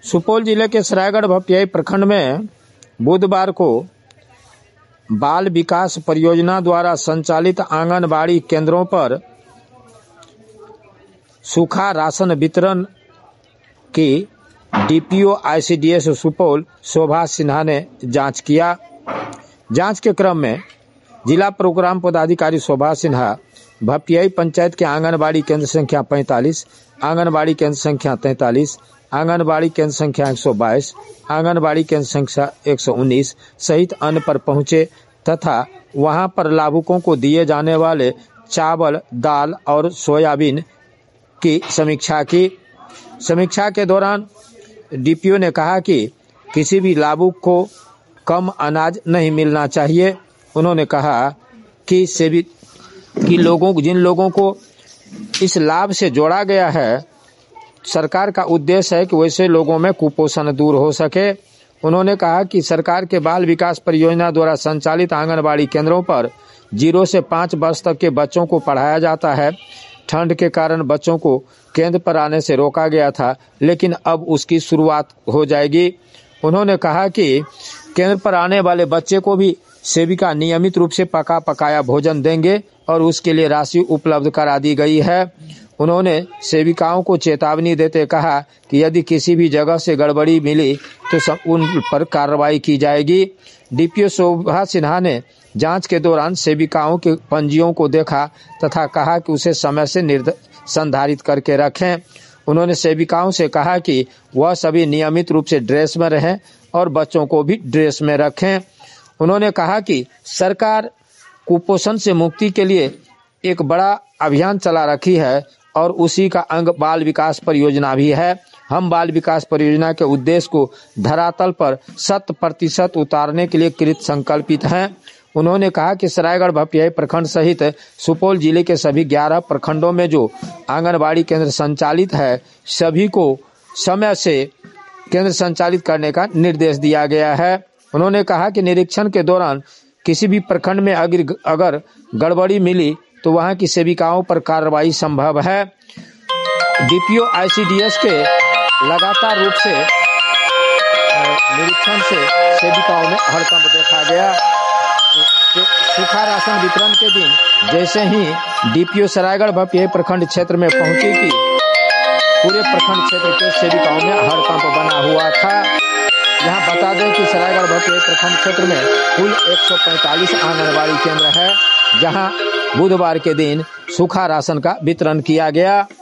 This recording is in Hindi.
सुपौल जिले के सरायगढ़ भपटियाही प्रखंड में बुधवार को बाल विकास परियोजना द्वारा संचालित आंगनबाड़ी केंद्रों पर सूखा राशन वितरण की डीपीओ आईसीडीएस सुपौल शोभा सिन्हा ने जांच किया। जांच के क्रम में जिला प्रोग्राम पदाधिकारी शोभा सिन्हा भपटियाही पंचायत के आंगनबाड़ी केंद्र संख्या 45, आंगनबाड़ी केंद्र संख्या 43, आंगनबाड़ी केंद्र संख्या 122, आंगनबाड़ी केंद्र संख्या 119 सहित अन्य पर पहुंचे तथा वहां पर लाभुकों को दिए जाने वाले चावल, दाल और सोयाबीन की समीक्षा की। समीक्षा के दौरान डीपीओ ने कहा कि किसी भी लाभुक को कम अनाज नहीं मिलना चाहिए। उन्होंने कहा कि जिन लोगों को इस लाभ से जोड़ा गया है, सरकार का उद्देश्य है कि वैसे लोगों में कुपोषण दूर हो सके। उन्होंने कहा कि सरकार के बाल विकास परियोजना द्वारा संचालित आंगनबाड़ी केंद्रों पर 0 से 5 वर्ष तक के बच्चों को पढ़ाया जाता है। ठंड के कारण बच्चों को केंद्र पर आने से रोका गया था, लेकिन अब उसकी शुरुआत हो जाएगी। उन्होंने कहा कि केंद्र पर आने वाले बच्चे को भी सेविका नियमित रूप से पका पकाया भोजन देंगे और उसके लिए राशि उपलब्ध करा दी गई है। उन्होंने सेविकाओं को चेतावनी देते कहा कि यदि किसी भी जगह से गड़बड़ी मिली तो उन पर कार्रवाई की जाएगी। डीपीओ शोभा सिन्हा ने जांच के दौरान सेविकाओं के पंजियों को देखा तथा कहा कि उसे समय से संधारित करके रखें। उन्होंने सेविकाओं से कहा कि वह सभी नियमित रूप से ड्रेस में रहें और बच्चों को भी ड्रेस में रखें। उन्होंने कहा कि सरकार कुपोषण से मुक्ति के लिए एक बड़ा अभियान चला रखी है और उसी का अंग बाल विकास परियोजना भी है। हम बाल विकास परियोजना के उद्देश्य को धरातल पर 100% उतारने के लिए कृत संकल्पित हैं। उन्होंने कहा कि सरायगढ़ भपटियाही प्रखंड सहित सुपौल जिले के सभी 11 प्रखंडों में जो आंगनबाड़ी केंद्र संचालित है, सभी को समय से केंद्र संचालित करने का निर्देश दिया गया है। उन्होंने कहा कि निरीक्षण के दौरान किसी भी प्रखंड में अगर गड़बड़ी मिली तो वहां की सेविकाओं पर कार्रवाई संभव है। डीपीओ आईसीडीएस के लगातार रूप से निरीक्षण से सेविकाओं में हड़कंप देखा गया। सूखा राशन वितरण के दिन जैसे ही डीपीओ सरायगढ़ भपटियाही प्रखंड क्षेत्र में पहुंची थी, पूरे प्रखंड क्षेत्र के सेविकाओं में हड़कंप बना हुआ था। यहाँ बता दें कि सरायगढ़ भपटियाही प्रखंड क्षेत्र में कुल 145 आंगनबाड़ी केंद्र है, जहां बुधवार के दिन सूखा राशन का वितरण किया गया।